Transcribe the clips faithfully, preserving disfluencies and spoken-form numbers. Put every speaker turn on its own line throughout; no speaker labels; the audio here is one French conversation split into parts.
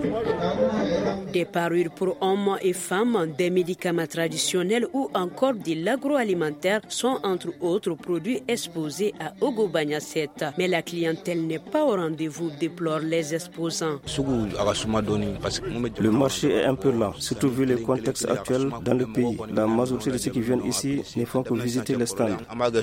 Des parures pour hommes et femmes, des médicaments traditionnels ou encore de l'agroalimentaire sont entre autres produits exposés à Ogo-Bagnassette. Mais la clientèle n'est pas au rendez-vous, déplorent les exposants.
Le marché est un peu lent, surtout vu le contexte actuel dans le pays. La majorité de ceux qui viennent ici ne font que visiter les stands.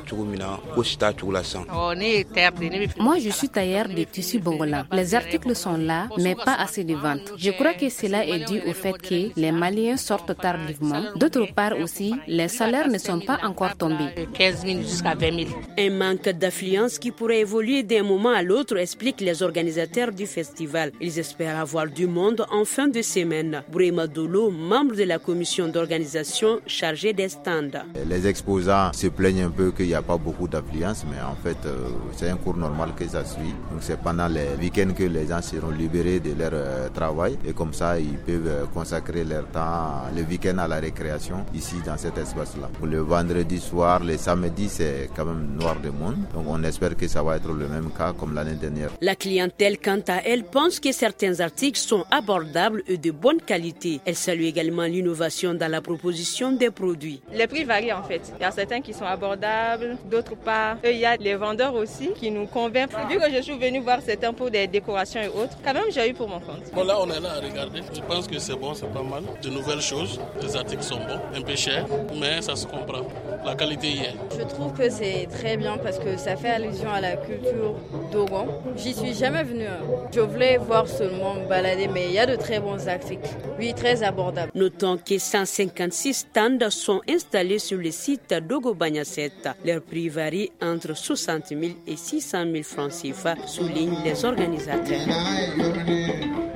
Moi, je suis tailleur de tissus bongolan. Les articles sont là, mais pas assez de ventes. Je crois que cela est dû au fait que les Maliens sortent tardivement. D'autre part aussi, les salaires ne sont pas encore tombés.
Un manque d'affluence qui pourrait évoluer d'un moment à l'autre, expliquent les organisateurs du festival. Ils espèrent avoir du monde en fin de semaine. Bourema Dolo, membre de la commission d'organisation chargée des stands.
Les exposants se plaignent un peu qu'il n'y a pas beaucoup d'affluence, mais en fait, euh, c'est un cours normal que ça suit. Donc c'est pendant les week-ends que les gens seront libérés de leur euh, travail et comme ça, ils peuvent euh, consacrer leur temps le week-end à la récréation ici dans cet espace-là. Pour le vendredi soir, le samedi, c'est quand même noir de monde. Donc on espère que ça va être le même cas comme l'année dernière.
La clientèle, quant à elle, pense que certains articles sont abordables et de bonne qualité. Elle salue également l'innovation dans la proposition des produits.
Les prix varient en fait. Il y a certains qui sont abordables, d'autres pas. Et il y a les vendeurs aussi qui nous convainquent. Vu que je suis venue voir certains pour des décorations et autres, quand même j'ai eu pour mon compte.
Bon là on est là à regarder. Je pense que c'est bon, c'est pas mal. De nouvelles choses, les articles sont bons, un peu chers, mais ça se comprend. La qualité y est.
Je trouve que c'est très bien parce que ça fait allusion à la culture Dogon. J'y suis jamais venue. Je voulais voir seulement me balader, mais il y a de très bons articles. Oui, très abordables.
Notons que cent cinquante-six stands sont installés sur le site d'Ogo-Bagnassette. Leur prix varie entre soixante mille et six cent mille francs C F A, soulignent les organisateurs.